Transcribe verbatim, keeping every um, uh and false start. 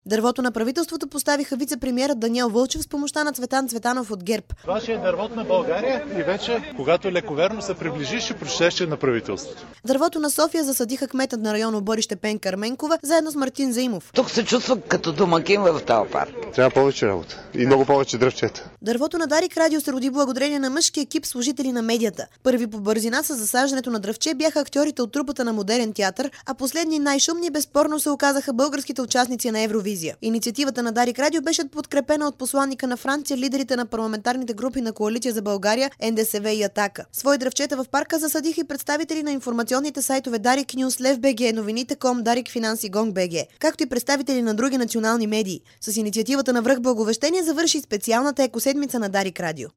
Дървото на правителството поставиха вице-премиерът Даниел Вълчев с помощта на Цветан Цветанов от ГЕРБ. Това ще е дървото на България и вече, когато лековерно се приближи, ще прочетеш на правителството. Дървото на София засадиха кметът на район Оборище Пенка Ерменкова заедно с Мартин Заимов. Тук се чувства като домакин в този парк. Трябва повече работа и много повече дръвчета. Дървото на Дарик Радио се роди благодарение на мъжки екип служители на медията. Първи по бързина с засаждането на дръвче бяха актьорите от трупата на Модерен театър, а последни най-шумни безспорно се оказаха българските участници на Евровизия. Инициативата на Дарик Радио беше подкрепена от посланника на Франция, лидерите на парламентарните групи на Коалиция за България, Н Д С В и Атака. Свои дръвчета в парка засадиха и представители на информационните сайтове Дарик Нюс, Лев БГ, Новините точка ком, Дарик Финанс и Гонг БГ, както и представители на други национални медии. С инициативата на Връх Благовещение завърши специалната екоседмица на Дарик Радио.